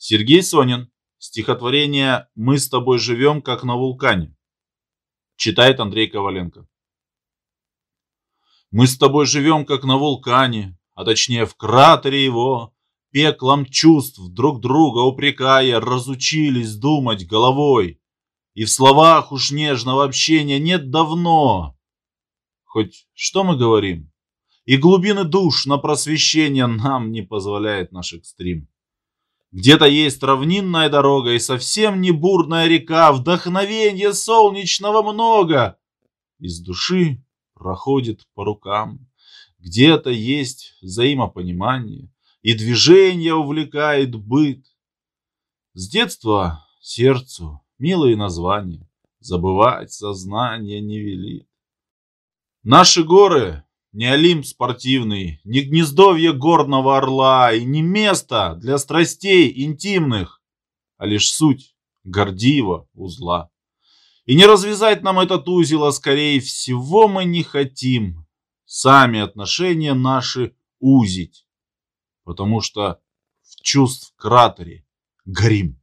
Сергей Сонин. Стихотворение «Мы с тобой живем, как на вулкане». Читает Андрей Коваленко. Мы с тобой живем, как на вулкане, а точнее в кратере его, пеклом чувств друг друга упрекая, разучились думать головой. И в словах уж нежного общения нет давно. Хоть что мы говорим? И глубины душ на просвещение нам не позволяет наш экстрим. Где-то есть равнинная дорога и совсем не бурная река, вдохновенья солнечного много. Из души проходит по рукам. Где-то есть взаимопонимание, и движение увлекает быт. С детства сердцу милые названия забывать сознание не велит. Наши горы не Олимп спортивный, не гнездовье горного орла и не место для страстей интимных, а лишь суть гордиева узла. И не развязать нам этот узел, а скорее всего мы не хотим сами отношения наши узить, потому что в чувств кратере горим.